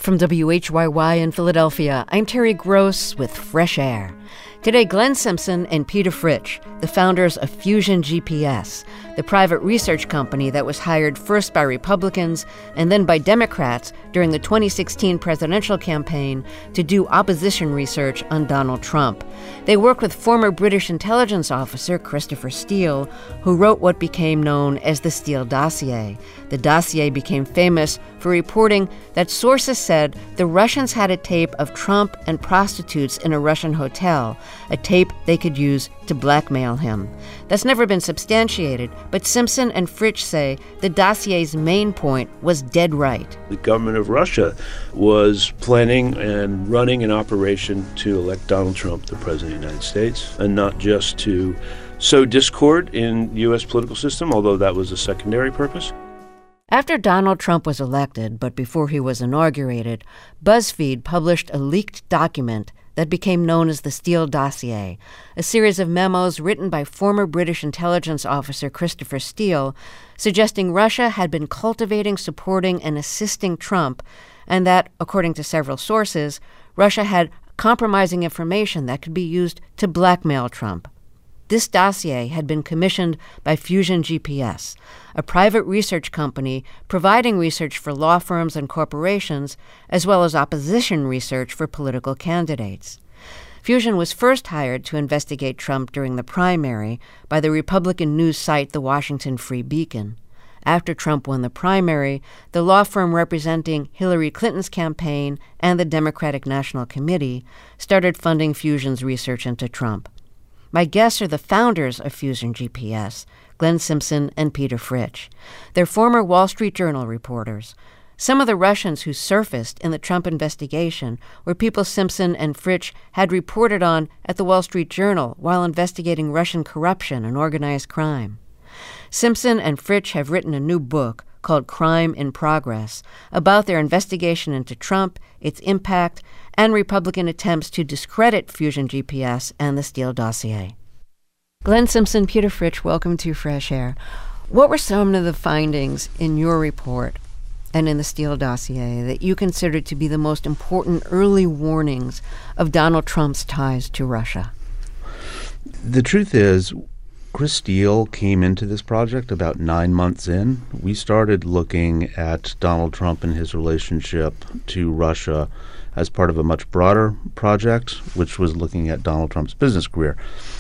From WHYY in Philadelphia, I'm Terry Gross with Fresh Air. Today, Glenn Simpson and Peter Fritsch, the founders of Fusion GPS, the private research company that was hired first by Republicans and then by Democrats during the 2016 presidential campaign to do opposition research on Donald Trump. They work with former British intelligence officer Christopher Steele, who wrote what became known as the Steele dossier. The dossier became famous for reporting that sources said the Russians had a tape of Trump and prostitutes in a Russian hotel, a tape they could use to blackmail him. That's never been substantiated, but Simpson and Fritsch say the dossier's main point was dead right. The government of Russia was planning and running an operation to elect Donald Trump the president of the United States, and not just to sow discord in the U.S. political system, although that was a secondary purpose. After Donald Trump was elected, but before he was inaugurated, BuzzFeed published a leaked document that became known as the Steele dossier, a series of memos written by former British intelligence officer Christopher Steele, suggesting Russia had been cultivating, supporting, and assisting Trump, and that, according to several sources, Russia had compromising information that could be used to blackmail Trump. This dossier had been commissioned by Fusion GPS, a private research company providing research for law firms and corporations, as well as opposition research for political candidates. Fusion was first hired to investigate Trump during the primary by the Republican news site The Washington Free Beacon. After Trump won the primary, the law firm representing Hillary Clinton's campaign and the Democratic National Committee started funding Fusion's research into Trump. My guests are the founders of Fusion GPS, Glenn Simpson and Peter Fritsch. They're former Wall Street Journal reporters. Some of the Russians who surfaced in the Trump investigation were people Simpson and Fritsch had reported on at the Wall Street Journal while investigating Russian corruption and organized crime. Simpson and Fritsch have written a new book called Crime in Progress about their investigation into Trump, its impact, and Republican attempts to discredit Fusion GPS and the Steele dossier. Glenn Simpson, Peter Fritsch, welcome to Fresh Air. What were some of the findings in your report and in the Steele dossier that you considered to be the most important early warnings of Donald Trump's ties to Russia? The truth is, Chris Steele came into this project about 9 months in. We started looking at Donald Trump and his relationship to Russia as part of a much broader project, which was looking at Donald Trump's business career.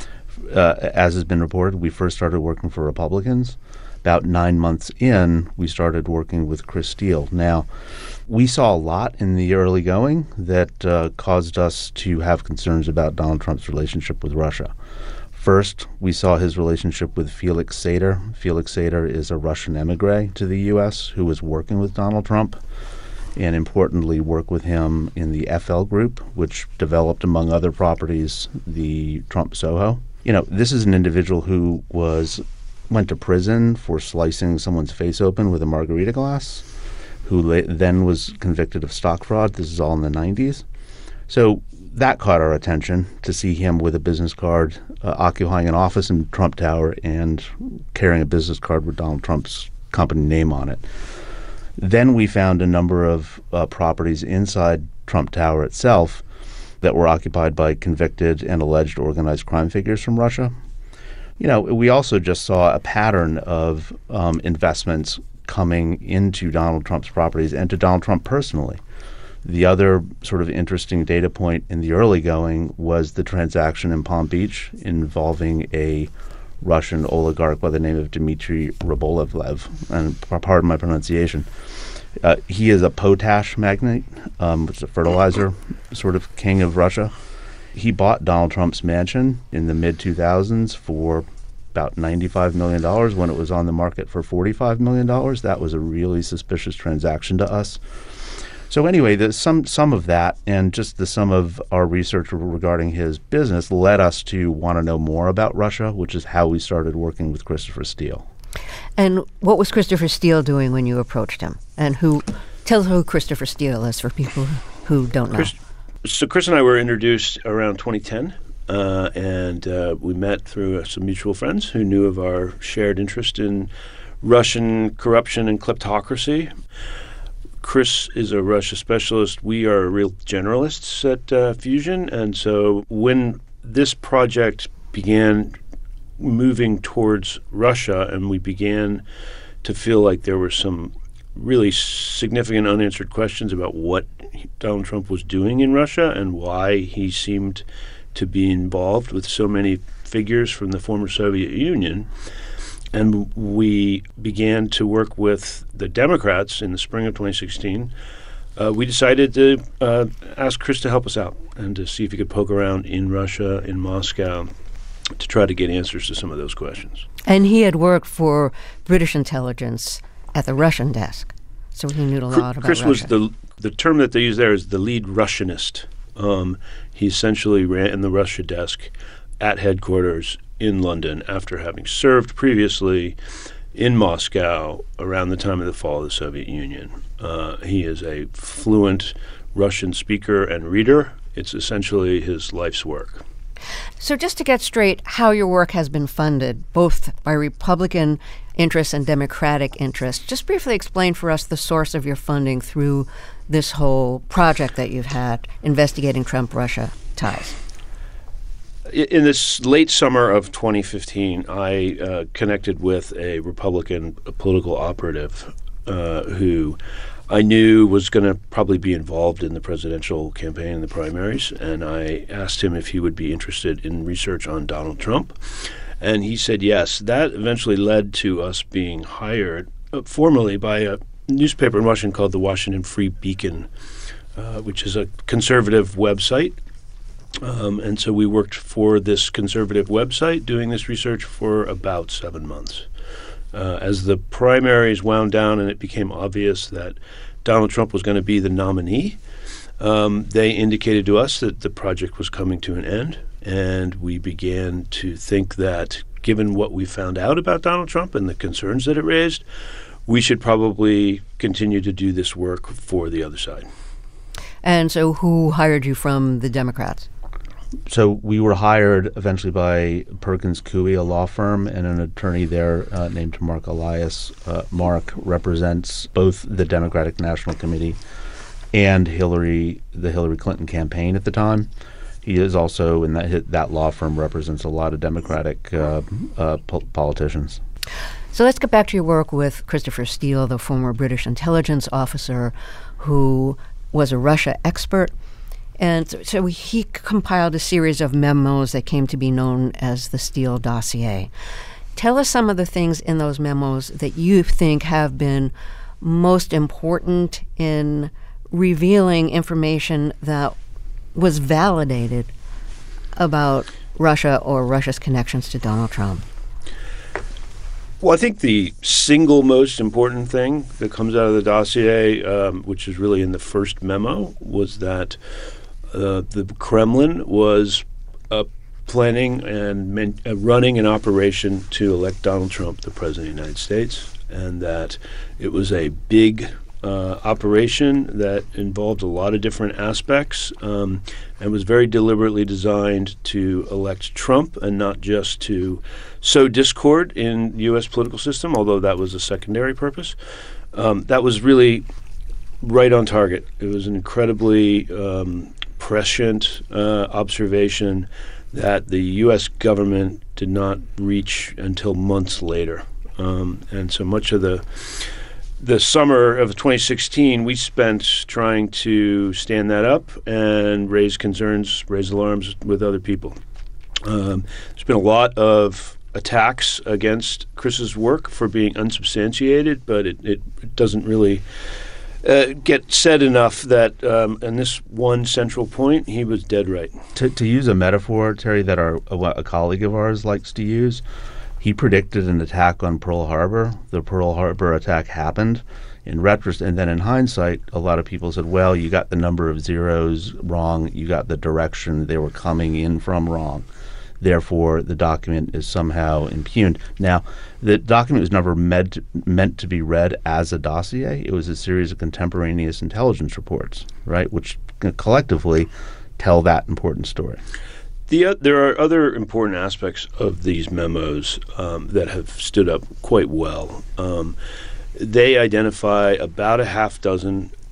As has been reported, we first started working for Republicans. About 9 months in, we started working with Chris Steele. Now, we saw a lot in the early going that caused us to have concerns about Donald Trump's relationship with Russia. First, we saw his relationship with Felix Sater. Felix Sater is a Russian emigre to the U.S. who was working with Donald Trump, and importantly worked with him in the FL Group, which developed, among other properties, the Trump Soho. This is an individual who went to prison for slicing someone's face open with a margarita glass, who then was convicted of stock fraud. This is all in the 90s. So that caught our attention, to see him with a business card occupying an office in Trump Tower and carrying a business card with Donald Trump's company name on it. Then we found a number of properties inside Trump Tower itself that were occupied by convicted and alleged organized crime figures from Russia. We also just saw a pattern of investments coming into Donald Trump's properties and to Donald Trump personally. The other sort of interesting data point in the early going was the transaction in Palm Beach involving a Russian oligarch by the name of Dmitry Rybolovlev, and pardon my pronunciation. He is a potash magnate, which is a fertilizer sort of king of Russia. He bought Donald Trump's mansion in the mid-2000s for about $95 million when it was on the market for $45 million. That was a really suspicious transaction to us. So anyway, some of that and just the sum of our research regarding his business led us to want to know more about Russia, which is how we started working with Christopher Steele. And what was Christopher Steele doing when you approached him? And tell who Christopher Steele is for people who don't know. So Chris and I were introduced around 2010, and we met through some mutual friends who knew of our shared interest in Russian corruption and kleptocracy. Chris is a Russia specialist. We are real generalists at Fusion. And so when this project began moving towards Russia and we began to feel like there were some really significant unanswered questions about what Donald Trump was doing in Russia and why he seemed to be involved with so many figures from the former Soviet Union. And we began to work with the Democrats in the spring of 2016. We decided to ask Chris to help us out and to see if he could poke around in Russia, in Moscow, to try to get answers to some of those questions. And he had worked for British intelligence at the Russian desk, so he knew a lot about Chris Russia. was the term that they use there is the lead Russianist. He essentially ran the Russia desk at headquarters in London after having served previously in Moscow around the time of the fall of the Soviet Union. He is a fluent Russian speaker and reader. It's essentially his life's work. So just to get straight, how your work has been funded, both by Republican interests and Democratic interests, just briefly explain for us the source of your funding through this whole project that you've had investigating Trump-Russia ties. In this late summer of 2015, I connected with a Republican political operative who I knew was going to probably be involved in the presidential campaign and the primaries, and I asked him if he would be interested in research on Donald Trump, and he said yes. That eventually led to us being hired formally by a newspaper in Washington called the Washington Free Beacon, which is a conservative website. And so we worked for this conservative website doing this research for about 7 months. As the primaries wound down and it became obvious that Donald Trump was going to be the nominee, they indicated to us that the project was coming to an end, and we began to think that given what we found out about Donald Trump and the concerns that it raised, we should probably continue to do this work for the other side. And so who hired you from the Democrats? So we were hired eventually by Perkins Coie, a law firm, and an attorney there named Mark Elias. Mark represents both the Democratic National Committee and the Hillary Clinton campaign at the time. He is also in that law firm represents a lot of Democratic politicians. So let's get back to your work with Christopher Steele, the former British intelligence officer who was a Russia expert. And so he compiled a series of memos that came to be known as the Steele dossier. Tell us some of the things in those memos that you think have been most important in revealing information that was validated about Russia or Russia's connections to Donald Trump. Well, I think the single most important thing that comes out of the dossier, which is really in the first memo, was that the Kremlin was planning and running an operation to elect Donald Trump the President of the United States, and that it was a big operation that involved a lot of different aspects and was very deliberately designed to elect Trump and not just to sow discord in the U.S. political system, although that was a secondary purpose. That was really right on target. It was an incredibly prescient observation that the U.S. government did not reach until months later. And so much of the summer of 2016, we spent trying to stand that up and raise concerns, raise alarms with other people. There's been a lot of attacks against Chris's work for being unsubstantiated, but it doesn't really get said enough that in this one central point, he was dead right. To use a metaphor, Terry, that a colleague of ours likes to use, he predicted an attack on Pearl Harbor. The Pearl Harbor attack happened in retrospect, and then in hindsight, a lot of people said, well, you got the number of zeros wrong, you got the direction they were coming in from wrong. Therefore, the document is somehow impugned. Now, the document was never meant to be read as a dossier. It was a series of contemporaneous intelligence reports, right, which collectively tell that important story. There are other important aspects of these memos that have stood up quite well. They identify about a half dozen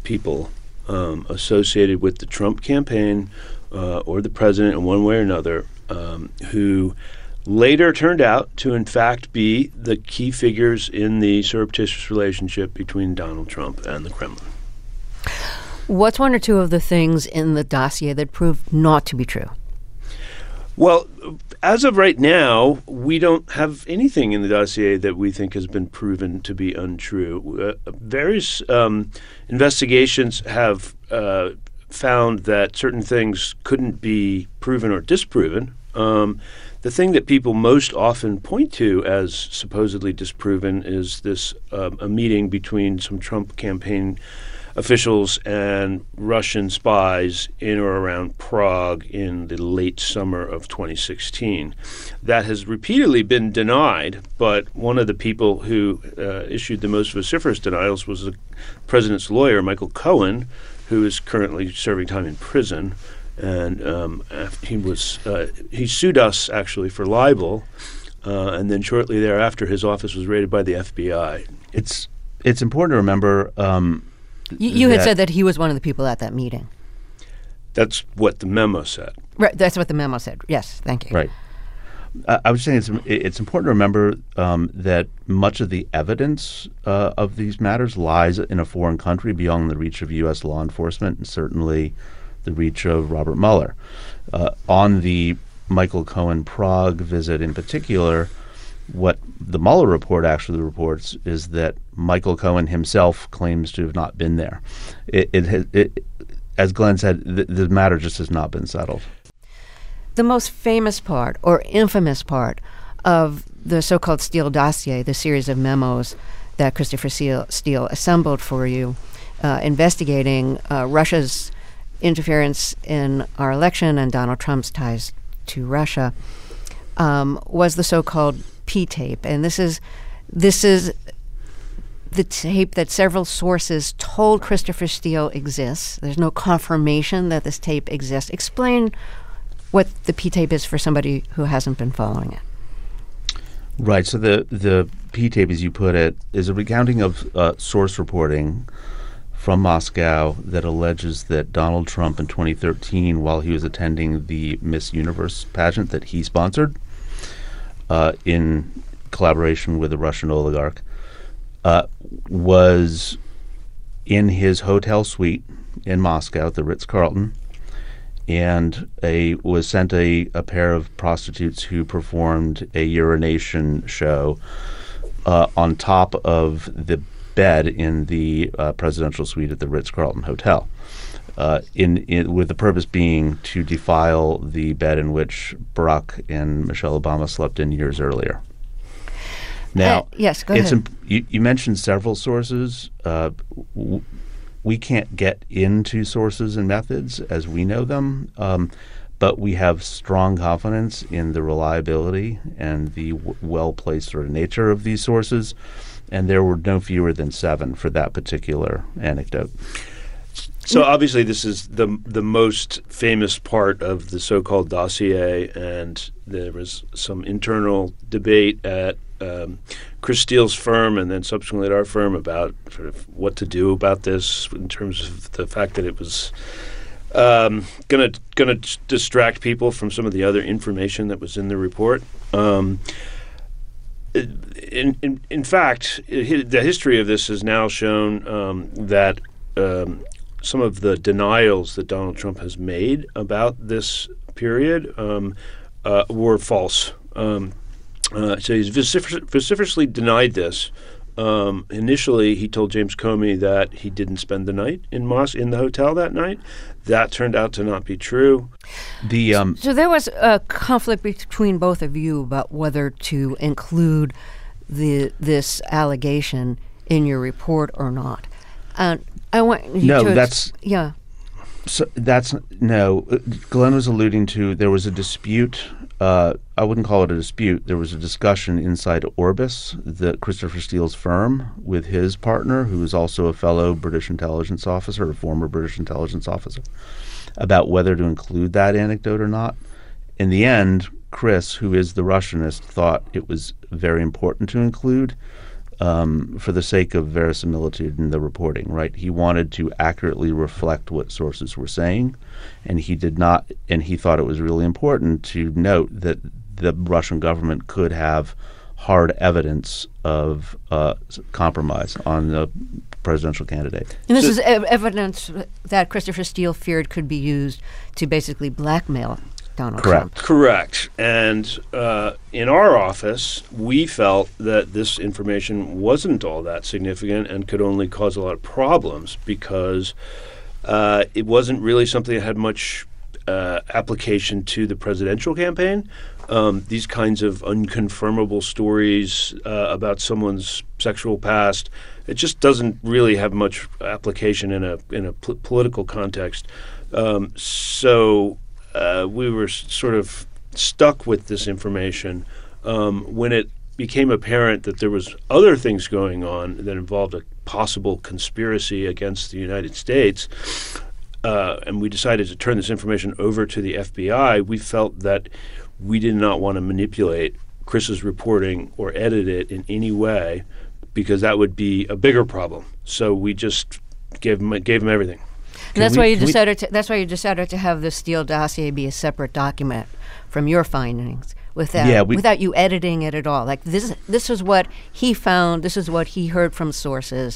people associated with the Trump campaign or the president in one way or another who later turned out to, in fact, be the key figures in the surreptitious relationship between Donald Trump and the Kremlin. What's one or two of the things in the dossier that proved not to be true? Well, as of right now, we don't have anything in the dossier that we think has been proven to be untrue. Various investigations have found that certain things couldn't be proven or disproven. The thing that people most often point to as supposedly disproven is this a meeting between some Trump campaign officials and Russian spies in or around Prague in the late summer of 2016. That has repeatedly been denied, but one of the people who issued the most vociferous denials was the president's lawyer, Michael Cohen, who is currently serving time in prison. And he sued us actually for libel, and then shortly thereafter, his office was raided by the FBI. It's important to remember. You had said that he was one of the people at that meeting. That's what the memo said. Right. That's what the memo said. Yes. Thank you. Right. I was saying it's important to remember that much of the evidence of these matters lies in a foreign country beyond the reach of U.S. law enforcement, and certainly the reach of Robert Mueller. On the Michael Cohen Prague visit in particular, what the Mueller report actually reports is that Michael Cohen himself claims to have not been there. As Glenn said, the matter just has not been settled. The most famous part or infamous part of the so-called Steele dossier, the series of memos that Christopher Steele assembled for you, investigating Russia's interference in our election and Donald Trump's ties to Russia, was the so-called P-tape. And this is the tape that several sources told Christopher Steele exists. There's no confirmation that this tape exists. Explain what the P-tape is for somebody who hasn't been following it. Right. So the P-tape, as you put it, is a recounting of source reporting from Moscow that alleges that Donald Trump in 2013, while he was attending the Miss Universe pageant that he sponsored in collaboration with a Russian oligarch, was in his hotel suite in Moscow at the Ritz-Carlton, and was sent a pair of prostitutes who performed a urination show on top of the bed in the presidential suite at the Ritz-Carlton Hotel, with the purpose being to defile the bed in which Barack and Michelle Obama slept in years earlier. Now, yes, go ahead. You mentioned several sources. We can't get into sources and methods as we know them, but we have strong confidence in the reliability and the well-placed sort of nature of these sources, and there were no fewer than 7 for that particular anecdote. So obviously this is the most famous part of the so-called dossier, and there was some internal debate at Chris Steele's firm and then subsequently at our firm about sort of what to do about this in terms of the fact that it was going to distract people from some of the other information that was in the report. In fact, the history of this has now shown that some of the denials that Donald Trump has made about this period were false. So he's vociferously denied this. Initially, he told James Comey that he didn't spend the night in the hotel that night. That turned out to not be true. So there was a conflict between both of you about whether to include this allegation in your report or not. And I want you yeah. So Glenn was alluding to there was a dispute. I wouldn't call it a dispute. There was a discussion inside Orbis, Christopher Steele's firm, with his partner, who is also a fellow British intelligence officer, a former British intelligence officer, about whether to include that anecdote or not. In the end, Chris, who is the Russianist, thought it was very important to include. for the sake of verisimilitude in the reporting, right? He wanted to accurately reflect what sources were saying, and he did not. And he thought it was really important to note that the Russian government could have hard evidence of compromise on the presidential candidate. And this is evidence that Christopher Steele feared could be used to basically blackmail Donald Trump. Correct. And in our office, we felt that this information wasn't all that significant and could only cause a lot of problems because it wasn't really something that had much application to the presidential campaign. These kinds of unconfirmable stories about someone's sexual past, it just doesn't really have much application in a political context. So we were sort of stuck with this information when it became apparent that there was other things going on that involved a possible conspiracy against the United States. And we decided to turn this information over to the FBI. We felt that we did not want to manipulate Chris's reporting or edit it in any way because that would be a bigger problem. So we just gave him everything. And that's why you decided to have the Steele dossier be a separate document from your findings, without you editing it at all. Like this is what he found. This is what he heard from sources,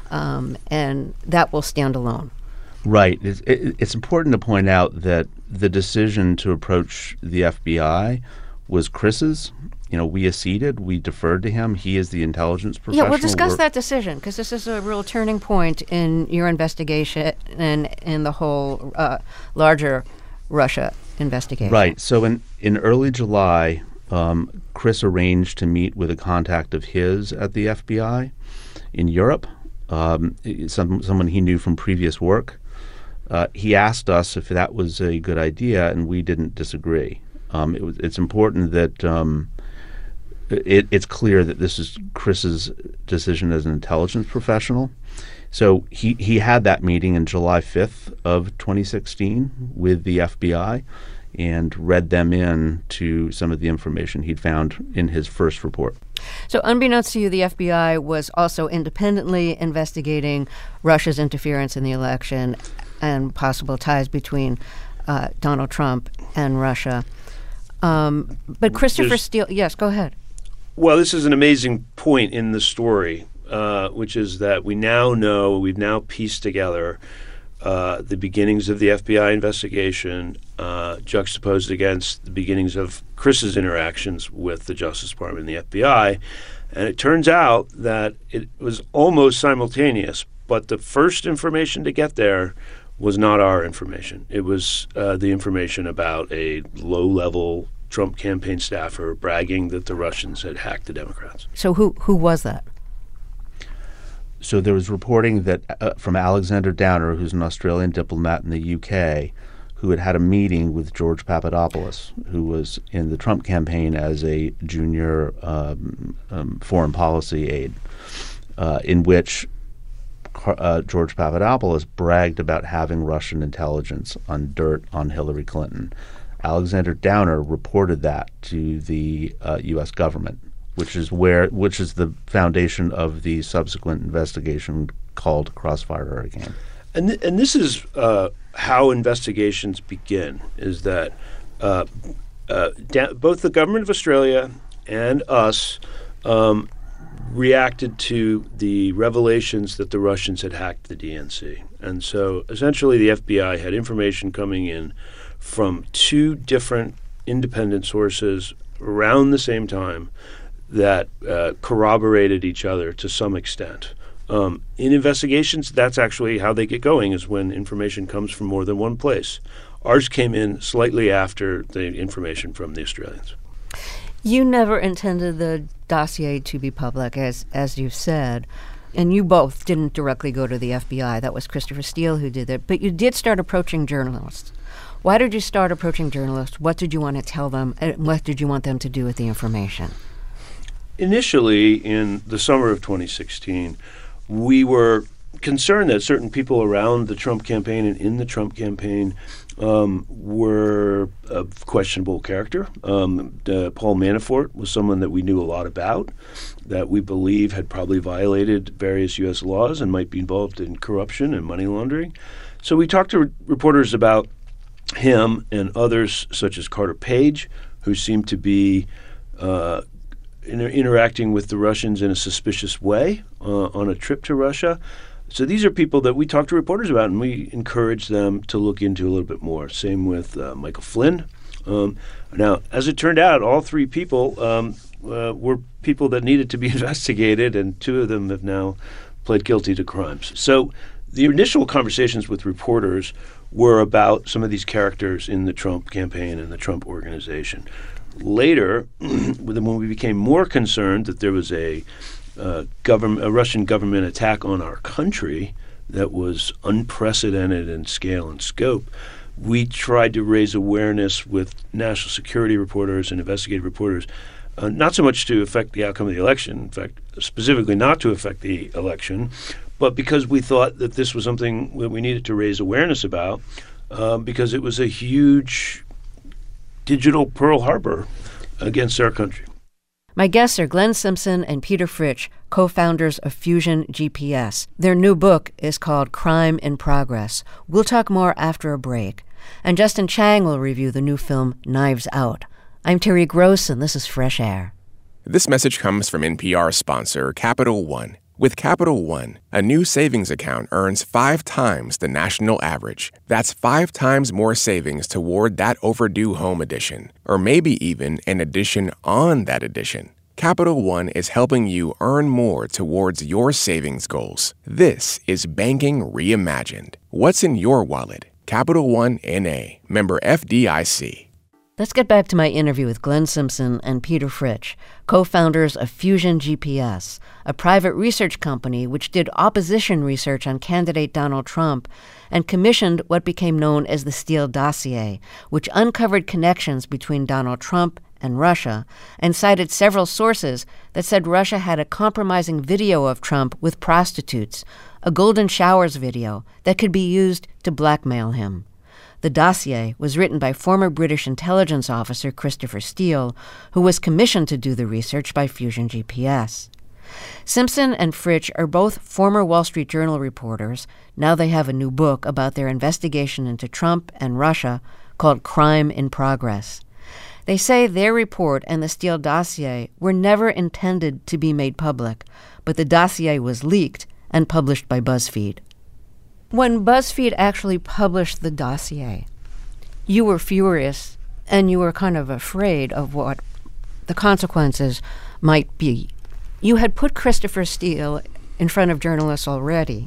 and that will stand alone. Right. It's important to point out that the decision to approach the FBI was Chris's. We acceded. We deferred to him. He is the intelligence professional. Yeah, we'll discuss that decision because this is a real turning point in your investigation and in the whole larger Russia investigation. Right. So in early July, Chris arranged to meet with a contact of his at the FBI in Europe, someone he knew from previous work. He asked us if that was a good idea, and we didn't disagree. It's important that it's clear that this is Chris's decision as an intelligence professional. So he had that meeting in July 5th of 2016 with the FBI and read them in to some of the information he'd found in his first report. So unbeknownst to you, the FBI was also independently investigating Russia's interference in the election and possible ties between Donald Trump and Russia. But Christopher Steele, yes, go ahead. Well, this is an amazing point in the story, which is that we've now pieced together the beginnings of the FBI investigation juxtaposed against the beginnings of Chris's interactions with the Justice Department and the FBI. And it turns out that it was almost simultaneous, but the first information to get there was not our information. It was the information about a low-level Trump campaign staffer bragging that the Russians had hacked the Democrats. So who was that? So there was reporting that from Alexander Downer, who's an Australian diplomat in the UK, who had a meeting with George Papadopoulos, who was in the Trump campaign as a junior foreign policy aide, in which George Papadopoulos bragged about having Russian intelligence on dirt on Hillary Clinton. Alexander Downer reported that to the U.S. government, which is the foundation of the subsequent investigation called Crossfire Hurricane. And this is how investigations begin: is that both the government of Australia and us reacted to the revelations that the Russians had hacked the DNC, and so essentially the FBI had information coming in from two different independent sources around the same time that corroborated each other to some extent. In investigations, that's actually how they get going, is when information comes from more than one place. Ours came in slightly after the information from the Australians. You never intended the dossier to be public, as you've said, and you both didn't directly go to the FBI. That was Christopher Steele who did it, but you did start approaching journalists. Why did you start approaching journalists? What did you want to tell them? And what did you want them to do with the information? Initially, in the summer of 2016, we were concern that certain people around the Trump campaign and in the Trump campaign were of questionable character. Paul Manafort was someone that we knew a lot about, that we believe had probably violated various U.S. laws and might be involved in corruption and money laundering. So we talked to reporters about him and others such as Carter Page, who seemed to be interacting with the Russians in a suspicious way on a trip to Russia. So these are people that we talked to reporters about, and we encouraged them to look into a little bit more. Same with Michael Flynn. Now, as it turned out, all three people were people that needed to be investigated, and two of them have now pled guilty to crimes. So the initial conversations with reporters were about some of these characters in the Trump campaign and the Trump organization. Later, when we became more concerned that there was a Russian government attack on our country that was unprecedented in scale and scope, we tried to raise awareness with national security reporters and investigative reporters, not so much to affect the outcome of the election, in fact, specifically not to affect the election, but because we thought that this was something that we needed to raise awareness about, because it was a huge digital Pearl Harbor against our country. My guests are Glenn Simpson and Peter Fritsch, co-founders of Fusion GPS. Their new book is called Crime in Progress. We'll talk more after a break. And Justin Chang will review the new film Knives Out. I'm Terry Gross, and this is Fresh Air. This message comes from NPR sponsor Capital One. With Capital One, a new savings account earns 5 times the national average. That's 5 times more savings toward that overdue home edition, or maybe even an addition on that addition. Capital One is helping you earn more towards your savings goals. This is banking reimagined. What's in your wallet? Capital One N.A., member FDIC. Let's get back to my interview with Glenn Simpson and Peter Fritsch, co-founders of Fusion GPS, a private research company which did opposition research on candidate Donald Trump and commissioned what became known as the Steele dossier, which uncovered connections between Donald Trump and Russia and cited several sources that said Russia had a compromising video of Trump with prostitutes, a golden showers video that could be used to blackmail him. The dossier was written by former British intelligence officer Christopher Steele, who was commissioned to do the research by Fusion GPS. Simpson and Fritsch are both former Wall Street Journal reporters. Now they have a new book about their investigation into Trump and Russia called Crime in Progress. They say their report and the Steele dossier were never intended to be made public, but the dossier was leaked and published by BuzzFeed. When BuzzFeed actually published the dossier, you were furious and you were kind of afraid of what the consequences might be. You had put Christopher Steele in front of journalists already.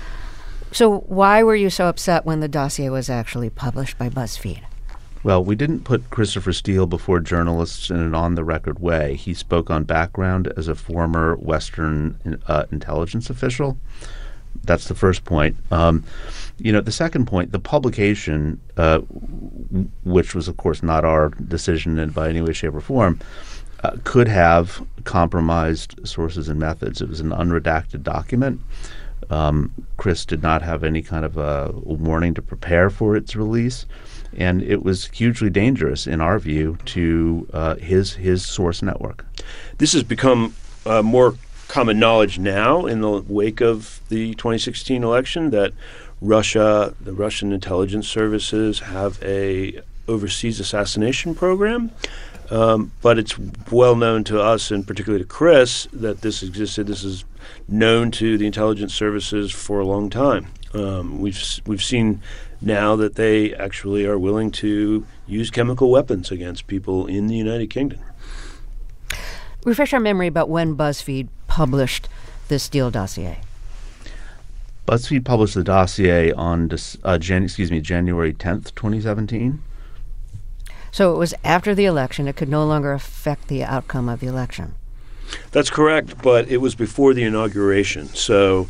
So why were you so upset when the dossier was actually published by BuzzFeed? Well, we didn't put Christopher Steele before journalists in an on-the-record way. He spoke on background as a former Western intelligence official. That's the first point. The second point, the publication, which was, of course, not our decision by any way, shape, or form, could have compromised sources and methods. It was an unredacted document. Chris did not have any kind of a warning to prepare for its release, and it was hugely dangerous, in our view, to his source network. This has become more common knowledge now in the wake of the 2016 election that Russia, the Russian intelligence services, have a overseas assassination program. But it's well known to us, and particularly to Chris, that this existed. This is known to the intelligence services for a long time. We've seen now that they actually are willing to use chemical weapons against people in the United Kingdom. Refresh our memory about when BuzzFeed published the Steele dossier. BuzzFeed published the dossier on January 10th, 2017. So it was after the election. It could no longer affect the outcome of the election. That's correct, but it was before the inauguration. So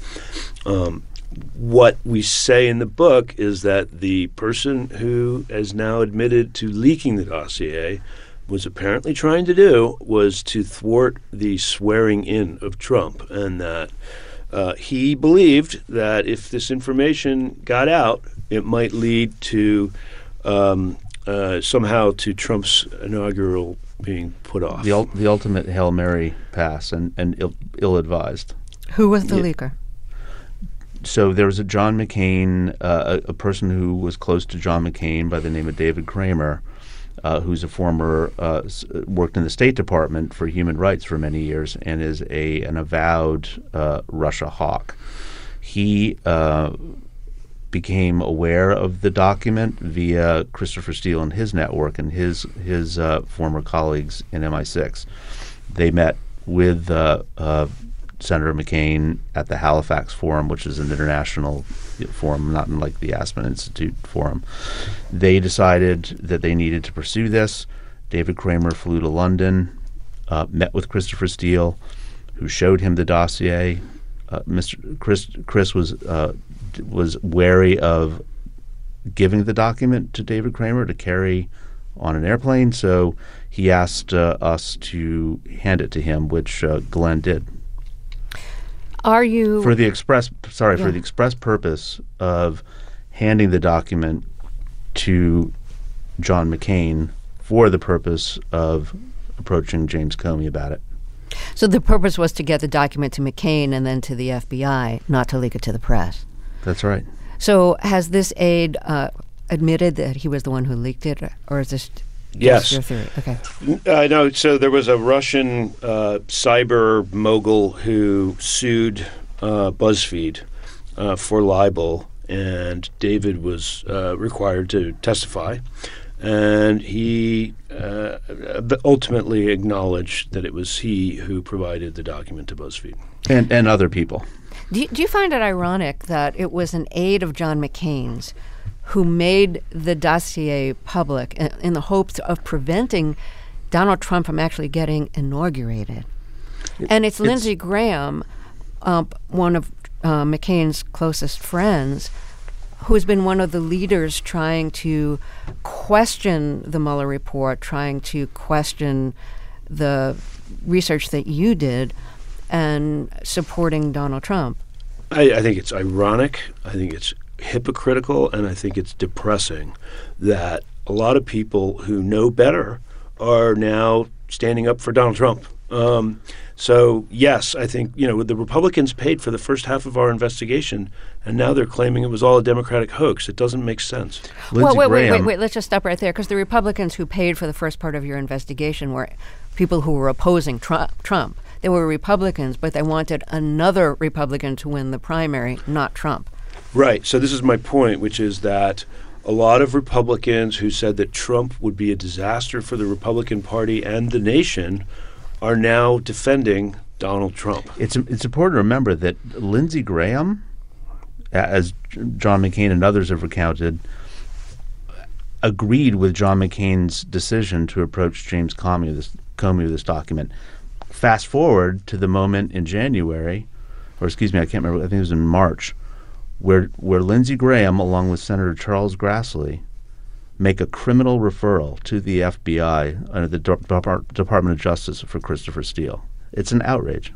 what we say in the book is that the person who has now admitted to leaking the dossier was apparently trying to do was to thwart the swearing in of Trump, and that he believed that if this information got out, it might lead to somehow to Trump's inaugural being put off. The ultimate Hail Mary pass and ill-advised. Who was the leaker? So there was a John McCain, a person who was close to John McCain by the name of David Kramer, who's a former worked in the State Department for human rights for many years and is an avowed Russia hawk. He became aware of the document via Christopher Steele and his network and his former colleagues in MI6. They met with Senator McCain at the Halifax Forum, which is an international forum, not like the Aspen Institute forum. They decided that they needed to pursue this. David Kramer flew to London, met with Christopher Steele, who showed him the dossier. Chris was wary of giving the document to David Kramer to carry on an airplane, so he asked us to hand it to him, which Glenn did. Are you for the express purpose of handing the document to John McCain for the purpose of approaching James Comey about it? So the purpose was to get the document to McCain and then to the FBI, not to leak it to the press. That's right. So has this aide admitted that he was the one who leaked it, or is this Yes. your theory? Okay. No, so there was a Russian cyber mogul who sued BuzzFeed for libel, and David was required to testify. And he ultimately acknowledged that it was he who provided the document to BuzzFeed. And other people. Do you find it ironic that it was an aide of John McCain's who made the dossier public in the hopes of preventing Donald Trump from actually getting inaugurated? And it's Lindsey Graham, one of McCain's closest friends, who's been one of the leaders trying to question the Mueller report, trying to question the research that you did, and supporting Donald Trump. I think it's ironic. I think it's hypocritical, and I think it's depressing that a lot of people who know better are now standing up for Donald Trump. So, yes, I think, the Republicans paid for the first half of our investigation, and now they're claiming it was all a Democratic hoax. It doesn't make sense. Well, wait. Let's just stop right there, because the Republicans who paid for the first part of your investigation were people who were opposing Trump. They were Republicans, but they wanted another Republican to win the primary, not Trump. Right. So this is my point, which is that a lot of Republicans who said that Trump would be a disaster for the Republican Party and the nation are now defending Donald Trump. It's important to remember that Lindsey Graham, as John McCain and others have recounted, agreed with John McCain's decision to approach James Comey with this document. Fast forward to the moment in January, or excuse me, I can't remember, I think it was in March, where Lindsey Graham, along with Senator Charles Grassley, make a criminal referral to the FBI under the Department of Justice for Christopher Steele. It's an outrage.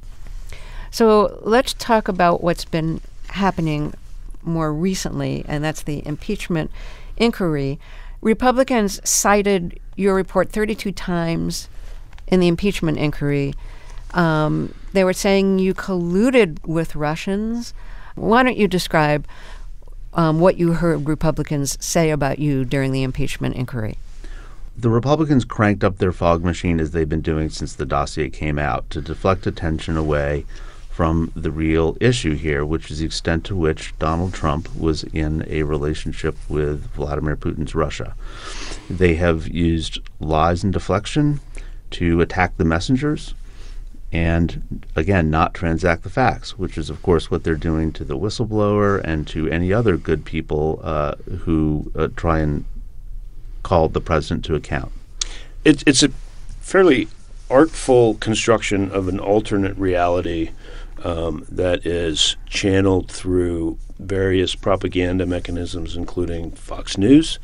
So let's talk about what's been happening more recently, and that's the impeachment inquiry. Republicans cited your report 32 times in the impeachment inquiry. They were saying you colluded with Russians. Why don't you describe what you heard Republicans say about you during the impeachment inquiry? The Republicans cranked up their fog machine, as they've been doing since the dossier came out, to deflect attention away from the real issue here, which is the extent to which Donald Trump was in a relationship with Vladimir Putin's Russia. They have used lies and deflection to attack the messengers and, again, not transact the facts, which is, of course, what they're doing to the whistleblower and to any other good people who try and call the president to account. It's a fairly artful construction of an alternate reality that is channeled through various propaganda mechanisms, including Fox News.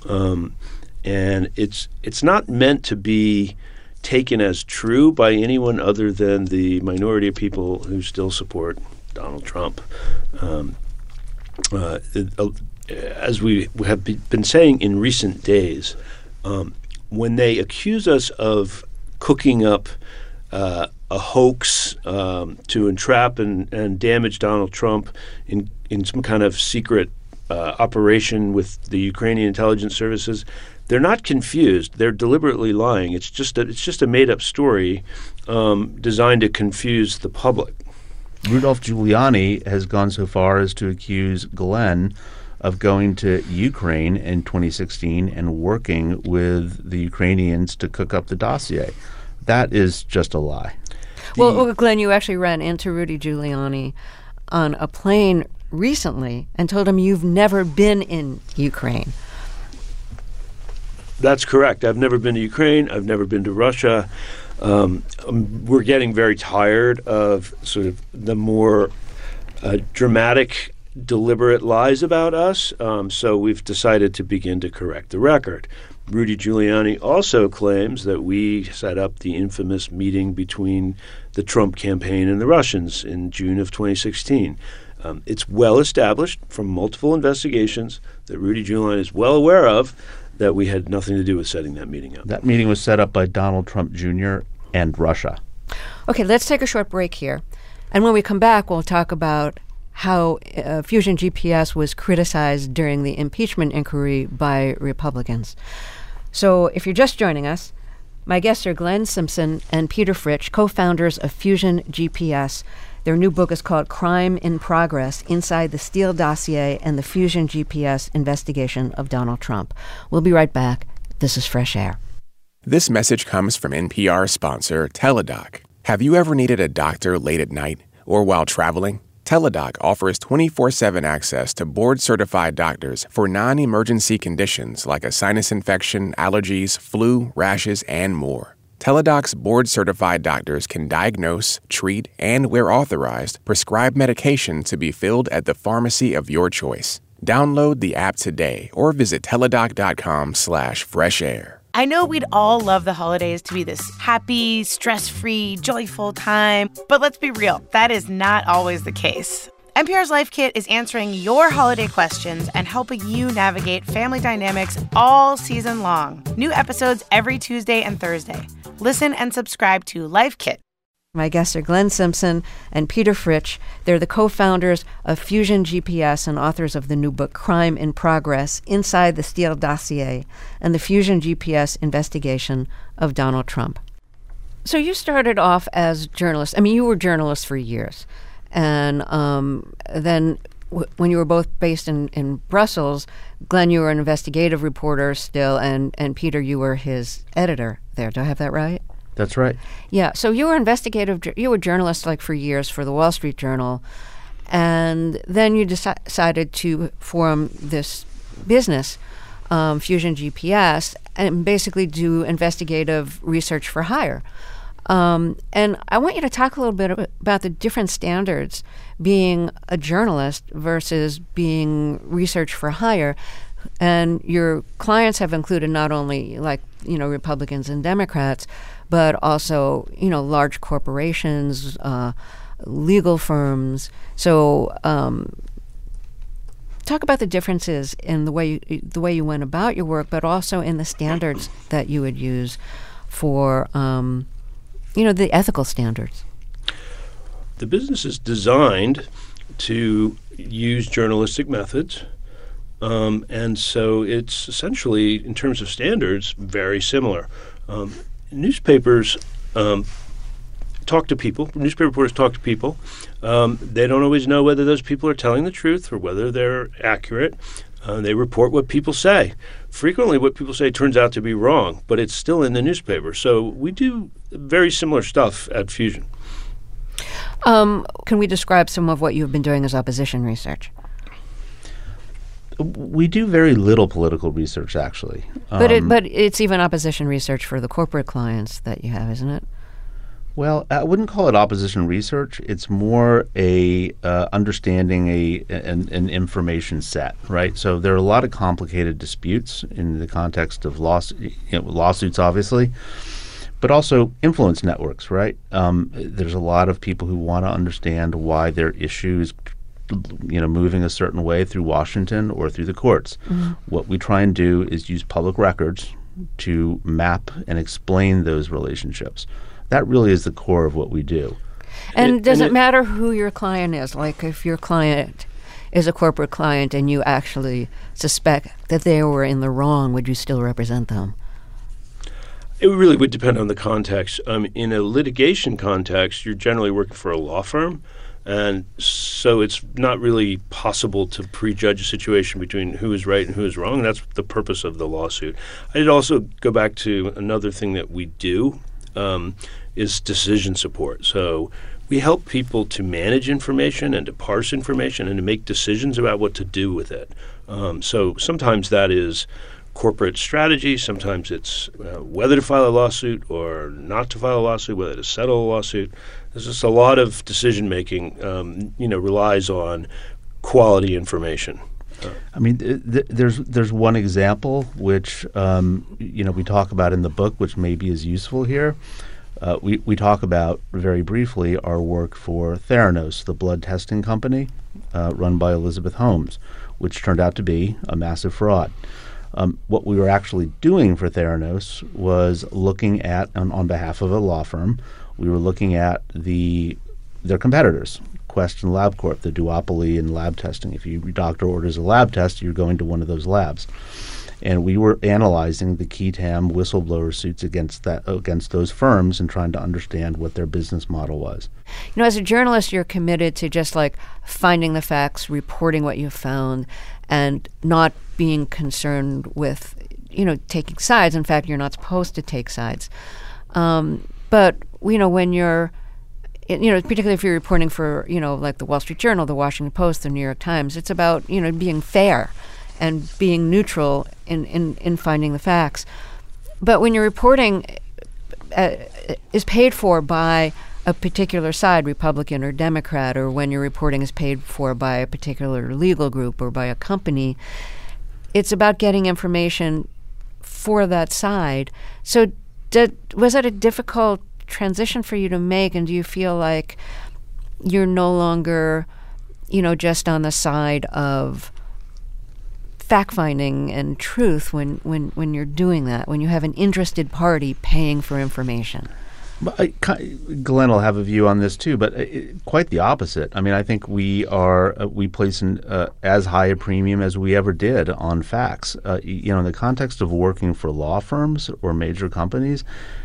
And it's not meant to be taken as true by anyone other than the minority of people who still support Donald Trump. As we have been saying in recent days, when they accuse us of cooking up a hoax to entrap and damage Donald Trump in some kind of secret operation with the Ukrainian intelligence services, they're not confused. They're deliberately lying. It's just a made-up story designed to confuse the public. Rudolph Giuliani has gone so far as to accuse Glenn of going to Ukraine in 2016 and working with the Ukrainians to cook up the dossier. That is just a lie. Well, Glenn, you actually ran into Rudy Giuliani on a plane recently and told him you've never been in Ukraine. That's correct. I've never been to Ukraine. I've never been to Russia. We're getting very tired of sort of the more dramatic, deliberate lies about us. So we've decided to begin to correct the record. Rudy Giuliani also claims that we set up the infamous meeting between the Trump campaign and the Russians in June of 2016. It's well established from multiple investigations that Rudy Giuliani is well aware of that we had nothing to do with setting that meeting up. That meeting was set up by Donald Trump Jr. and Russia. Okay, let's take a short break here. And when we come back, we'll talk about how Fusion GPS was criticized during the impeachment inquiry by Republicans. So if you're just joining us, my guests are Glenn Simpson and Peter Fritsch, co-founders of Fusion GPS. Their new book is called Crime in Progress, Inside the Steele Dossier and the Fusion GPS Investigation of Donald Trump. We'll be right back. This is Fresh Air. This message comes from NPR sponsor Teladoc. Have you ever needed a doctor late at night or while traveling? Teladoc offers 24/7 access to board-certified doctors for non-emergency conditions like a sinus infection, allergies, flu, rashes, and more. Teladoc's board-certified doctors can diagnose, treat, and, where authorized, prescribe medication to be filled at the pharmacy of your choice. Download the app today or visit teladoc.com/freshair. I know we'd all love the holidays to be this happy, stress-free, joyful time, but let's be real, that is not always the case. NPR's Life Kit is answering your holiday questions and helping you navigate family dynamics all season long. New episodes every Tuesday and Thursday. Listen and subscribe to Life Kit. My guests are Glenn Simpson and Peter Fritsch. They're the co-founders of Fusion GPS and authors of the new book, Crime in Progress, Inside the Steele Dossier and the Fusion GPS Investigation of Donald Trump. So you started off as journalists. I mean, you were journalists for years. And then when you were both based in Brussels, Glenn, you were an investigative reporter still, and Peter, you were his editor there. Do I have that right? That's right. Yeah. So you were you were journalist like for years for the Wall Street Journal, and then you decided to form this business, Fusion GPS, and basically do investigative research for hire. And I want you to talk a little bit about the different standards being a journalist versus being research for hire. And your clients have included not only Republicans and Democrats, but also, large corporations, legal firms. So talk about the differences in the way you went about your work, but also in the standards that you would use for the ethical standards. The business is designed to use journalistic methods, and so it's essentially, in terms of standards, very similar. Newspapers talk to people. Newspaper reporters talk to people. They don't always know whether those people are telling the truth or whether they're accurate. They report what people say. Frequently, what people say turns out to be wrong, but it's still in the newspaper. So we do very similar stuff at Fusion. Can we describe some of what you've been doing as opposition research? We do very little political research, actually. But it's even opposition research for the corporate clients that you have, isn't it? Well, I wouldn't call it opposition research. It's more a understanding an information set, right? So there are a lot of complicated disputes in the context of lawsuits, obviously. but also influence networks, right? There's a lot of people who want to understand why their issue is moving a certain way through Washington or through the courts. Mm-hmm. What we try and do is use public records to map and explain those relationships. That really is the core of what we do. And does it matter who your client is? Like if your client is a corporate client and you actually suspect that they were in the wrong, would you still represent them? It really would depend on the context. In a litigation context, you're generally working for a law firm, and so it's not really possible to prejudge a situation between who is right and who is wrong, and that's the purpose of the lawsuit. I'd also go back to another thing that we do is decision support. So we help people to manage information and to parse information and to make decisions about what to do with it. So sometimes that is corporate strategy. Sometimes it's whether to file a lawsuit or not to file a lawsuit, whether to settle a lawsuit. There's just a lot of decision making, relies on quality information. There's one example which we talk about in the book, which maybe is useful here. We talk about very briefly our work for Theranos, the blood testing company run by Elizabeth Holmes, which turned out to be a massive fraud. What we were actually doing for Theranos was looking at, on behalf of a law firm, we were looking at their competitors, Quest and LabCorp, the duopoly in lab testing. If your doctor orders a lab test, you're going to one of those labs. And we were analyzing the qui tam whistleblower suits against those firms and trying to understand what their business model was. As a journalist, you're committed to just like finding the facts, reporting what you found, and not being concerned with, taking sides. In fact, you're not supposed to take sides. But, when you're, particularly if you're reporting for, like the Wall Street Journal, the Washington Post, the New York Times, it's about, being fair and being neutral in finding the facts. But when your reporting is paid for by a particular side, Republican or Democrat, or when your reporting is paid for by a particular legal group or by a company, it's about getting information for that side. So was that a difficult transition for you to make, and do you feel like you're no longer, just on the side of fact-finding and truth when you're doing that, when you have an interested party paying for information? Glenn will have a view on this too, but quite the opposite. I think we place as high a premium as we ever did on facts. In the context of working for law firms or major companies,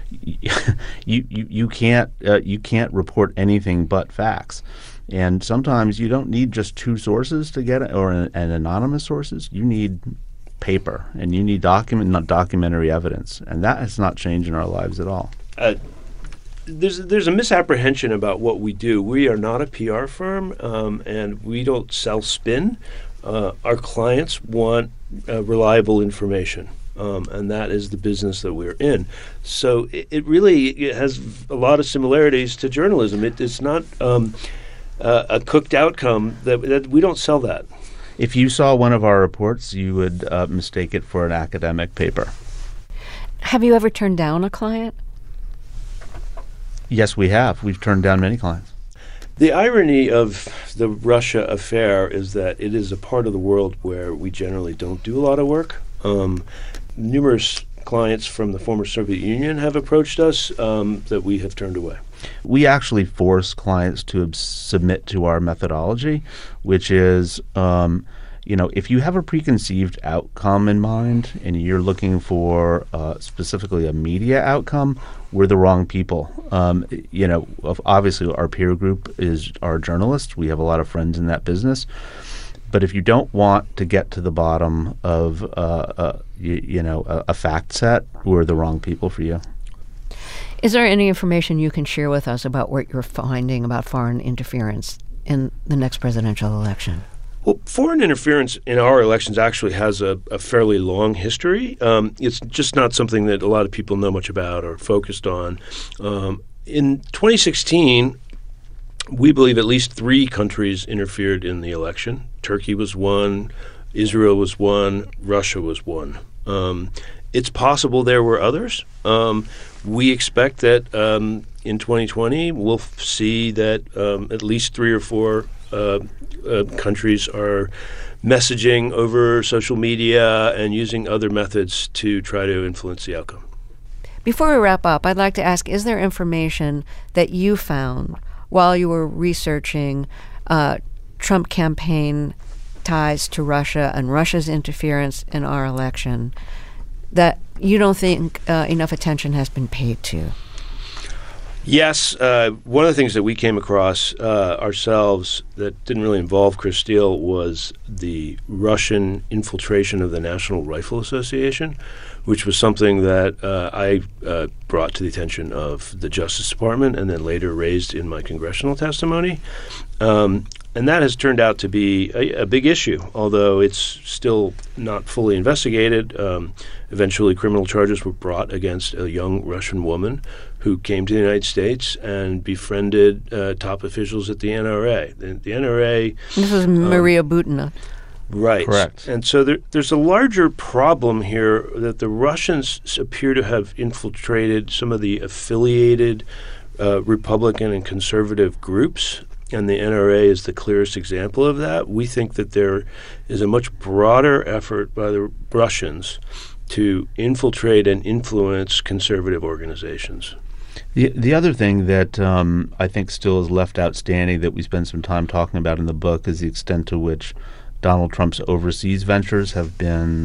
you can't report anything but facts. And sometimes you don't need just two sources to get it, or an anonymous sources. You need paper, and you need documentary evidence, and that has not changed in our lives at all. There's a misapprehension about what we do. We are not a PR firm, and we don't sell spin. Our clients want reliable information, and that is the business that we're in. So it really has a lot of similarities to journalism. It's not a cooked outcome. That we don't sell that. If you saw one of our reports, you would mistake it for an academic paper. Have you ever turned down a client? Yes, we have. We've turned down many clients. The irony of the Russia affair is that it is a part of the world where we generally don't do a lot of work. Numerous clients from the former Soviet Union have approached us that we have turned away. We actually force clients to submit to our methodology, which is, if you have a preconceived outcome in mind and you're looking for specifically a media outcome, we're the wrong people. Obviously our peer group is our journalists. We have a lot of friends in that business. But if you don't want to get to the bottom of a fact set, we're the wrong people for you. Is there any information you can share with us about what you're finding about foreign interference in the next presidential election? Well, foreign interference in our elections actually has a fairly long history. It's just not something that a lot of people know much about or focused on. In 2016, we believe at least 3 countries interfered in the election. Turkey was one, Israel was one, Russia was one. It's possible there were others. We expect that in 2020 we'll see that at least 3 or 4 countries are messaging over social media and using other methods to try to influence the outcome. Before we wrap up, I'd like to ask, is there information that you found while you were researching Trump campaign ties to Russia and Russia's interference in our election that you don't think enough attention has been paid to? Yes. One of the things that we came across ourselves that didn't really involve Chris Steele was the Russian infiltration of the National Rifle Association, which was something that I brought to the attention of the Justice Department and then later raised in my congressional testimony. And that has turned out to be a big issue, although it's still not fully investigated. Eventually, criminal charges were brought against a young Russian woman who came to the United States and befriended top officials at the NRA. The NRA... This was Maria Butina. Right. Correct. And so there's a larger problem here that the Russians appear to have infiltrated some of the affiliated Republican and conservative groups, and the NRA is the clearest example of that. We think that there is a much broader effort by the Russians to infiltrate and influence conservative organizations. The other thing that I think still is left outstanding that we spend some time talking about in the book is the extent to which Donald Trump's overseas ventures have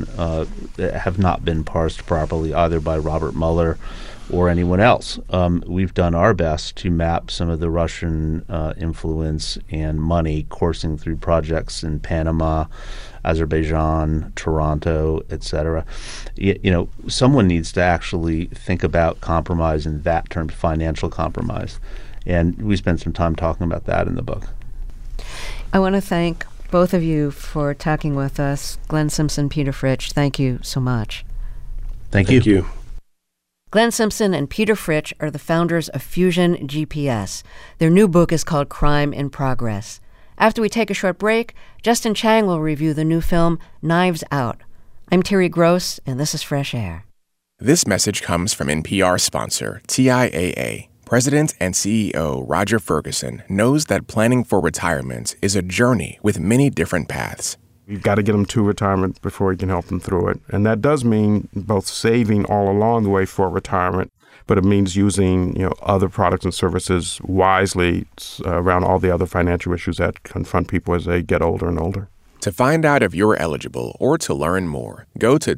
not been parsed properly either by Robert Mueller or anyone else. We've done our best to map some of the Russian influence and money coursing through projects in Panama, Azerbaijan, Toronto, etc. Someone needs to actually think about compromise in that term, financial compromise. And we spent some time talking about that in the book. I want to thank both of you for talking with us. Glenn Simpson, Peter Fritsch, thank you so much. Thank Thank you. Glenn Simpson and Peter Fritsch are the founders of Fusion GPS. Their new book is called Crime in Progress. After we take a short break, Justin Chang will review the new film Knives Out. I'm Terry Gross, and this is Fresh Air. This message comes from NPR sponsor TIAA. President and CEO Roger Ferguson knows that planning for retirement is a journey with many different paths. You've got to get them to retirement before you can help them through it. And that does mean both saving all along the way for retirement, but it means using other products and services wisely around all the other financial issues that confront people as they get older and older. To find out if you're eligible or to learn more, go to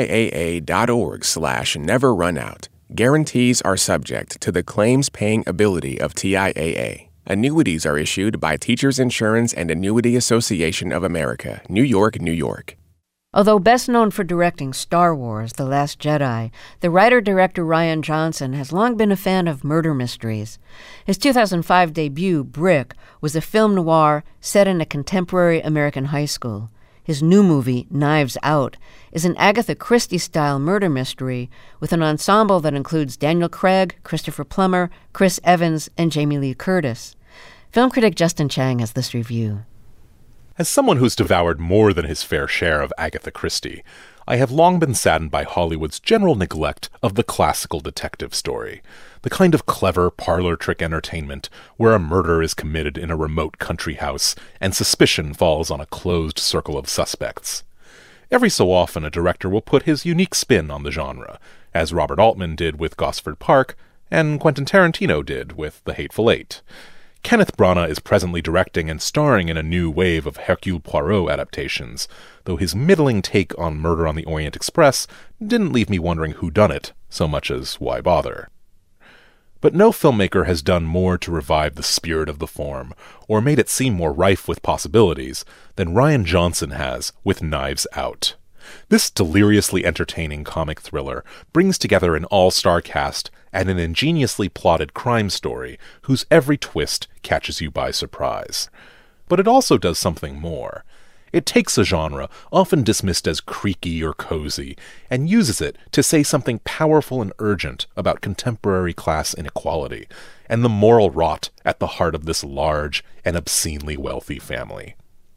TIAA.org/neverrunout. Guarantees are subject to the claims-paying ability of TIAA. Annuities are issued by Teachers Insurance and Annuity Association of America, New York, New York. Although best known for directing Star Wars: The Last Jedi, the writer-director Rian Johnson has long been a fan of murder mysteries. His 2005 debut, Brick, was a film noir set in a contemporary American high school. His new movie, Knives Out, is an Agatha Christie-style murder mystery with an ensemble that includes Daniel Craig, Christopher Plummer, Chris Evans, and Jamie Lee Curtis. Film critic Justin Chang has this review. As someone who's devoured more than his fair share of Agatha Christie, I have long been saddened by Hollywood's general neglect of the classical detective story, the kind of clever parlor trick entertainment where a murder is committed in a remote country house and suspicion falls on a closed circle of suspects. Every so often a director will put his unique spin on the genre, as Robert Altman did with Gosford Park and Quentin Tarantino did with The Hateful Eight. Kenneth Branagh is presently directing and starring in a new wave of Hercule Poirot adaptations, though his middling take on Murder on the Orient Express didn't leave me wondering whodunit so much as why bother. But no filmmaker has done more to revive the spirit of the form, or made it seem more rife with possibilities, than Rian Johnson has with Knives Out. This deliriously entertaining comic thriller brings together an all-star cast and an ingeniously plotted crime story whose every twist catches you by surprise. But it also does something more. It takes a genre often dismissed as creaky or cozy and uses it to say something powerful and urgent about contemporary class inequality and the moral rot at the heart of this large and obscenely wealthy family.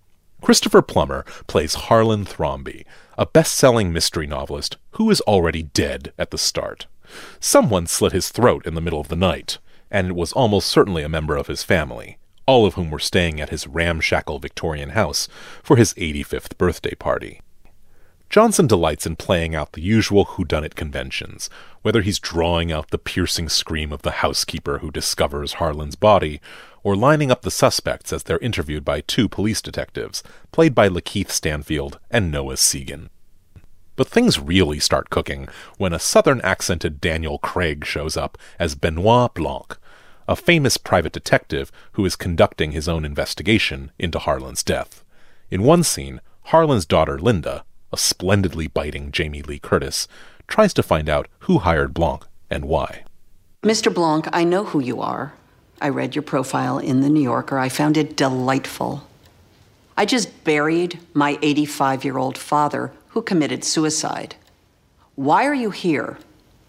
Christopher Plummer plays Harlan Thrombey, a best-selling mystery novelist who is already dead at the start. Someone slit his throat in the middle of the night, and it was almost certainly a member of his family, all of whom were staying at his ramshackle Victorian house for his 85th birthday party. Johnson delights in playing out the usual whodunit conventions, whether he's drawing out the piercing scream of the housekeeper who discovers Harlan's body, or lining up the suspects as they're interviewed by two police detectives, played by Lakeith Stanfield and Noah Segan. But things really start cooking when a southern-accented Daniel Craig shows up as Benoit Blanc, a famous private detective who is conducting his own investigation into Harlan's death. In one scene, Harlan's daughter Linda, a splendidly biting Jamie Lee Curtis, tries to find out who hired Blanc and why. Mr. Blanc, I know who you are. I read your profile in The New Yorker. I found it delightful. I just buried my 85-year-old father who committed suicide. Why are you here?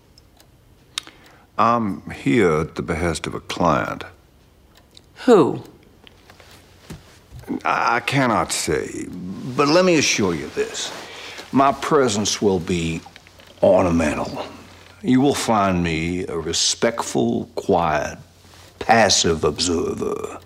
I'm here at the behest of a client. Who? I cannot say, but let me assure you this. My presence will be ornamental. You will find me a respectful, quiet, passive observer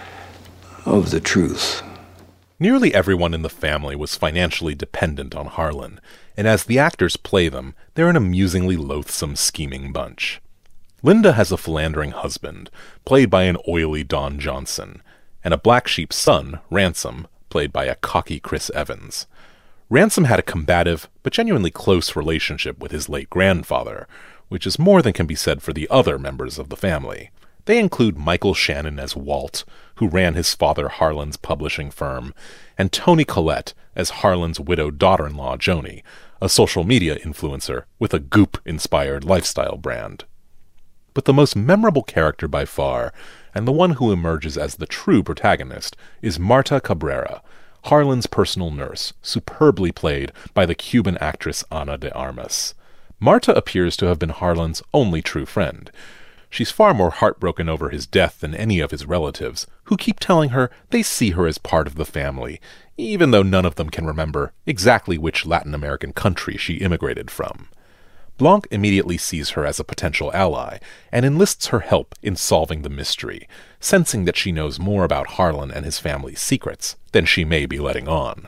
of the truth. Nearly everyone in the family was financially dependent on Harlan, and as the actors play them, they're an amusingly loathsome, scheming bunch. Linda has a philandering husband, played by an oily Don Johnson, and a black sheep son, Ransom, played by a cocky Chris Evans. Ransom had a combative but genuinely close relationship with his late grandfather, which is more than can be said for the other members of the family. They include Michael Shannon as Walt, who ran his father Harlan's publishing firm, and Toni Collette as Harlan's widowed daughter-in-law Joni, a social media influencer with a Goop-inspired lifestyle brand. But the most memorable character by far, and the one who emerges as the true protagonist, is Marta Cabrera, Harlan's personal nurse, superbly played by the Cuban actress Ana de Armas. Marta appears to have been Harlan's only true friend. She's far more heartbroken over his death than any of his relatives, who keep telling her they see her as part of the family, even though none of them can remember exactly which Latin American country she immigrated from. Blanc immediately sees her as a potential ally, and enlists her help in solving the mystery, sensing that she knows more about Harlan and his family's secrets than she may be letting on.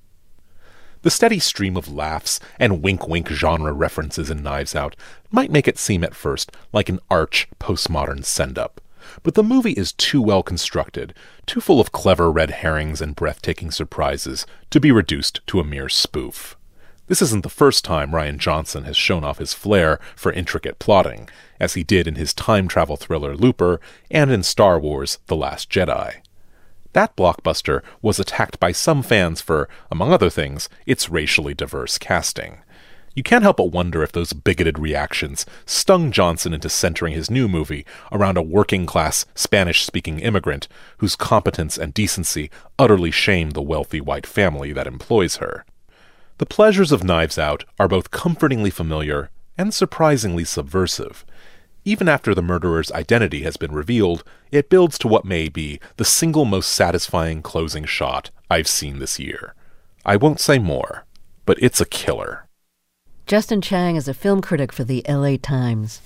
The steady stream of laughs and wink-wink genre references in Knives Out might make it seem at first like an arch postmodern send-up, but the movie is too well constructed, too full of clever red herrings and breathtaking surprises to be reduced to a mere spoof. This isn't the first time Rian Johnson has shown off his flair for intricate plotting, as he did in his time travel thriller Looper and in Star Wars The Last Jedi. That blockbuster was attacked by some fans for, among other things, its racially diverse casting. You can't help but wonder if those bigoted reactions stung Johnson into centering his new movie around a working-class, Spanish-speaking immigrant whose competence and decency utterly shame the wealthy white family that employs her. The pleasures of Knives Out are both comfortingly familiar and surprisingly subversive. Even after the murderer's identity has been revealed, it builds to what may be the single most satisfying closing shot I've seen this year. I won't say more, but it's a killer. Justin Chang is a film critic for the LA Times.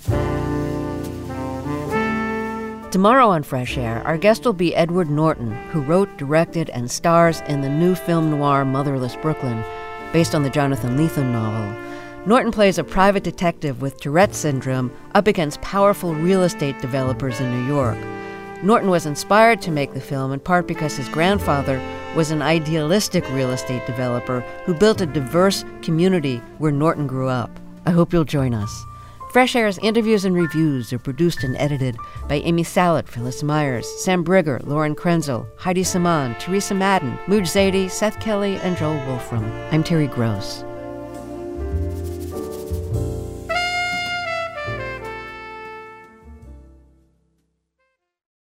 Tomorrow on Fresh Air, our guest will be Edward Norton, who wrote, directed, and stars in the new film noir Motherless Brooklyn, based on the Jonathan Lethem novel. Norton plays a private detective with Tourette's syndrome up against powerful real estate developers in New York. Norton was inspired to make the film in part because his grandfather was an idealistic real estate developer who built a diverse community where Norton grew up. I hope you'll join us. Fresh Air's interviews and reviews are produced and edited by Amy Salit, Phyllis Myers, Sam Brigger, Lauren Krenzel, Heidi Saman, Teresa Madden, Mooj Zadie, Seth Kelly, and Joel Wolfram. I'm Terry Gross.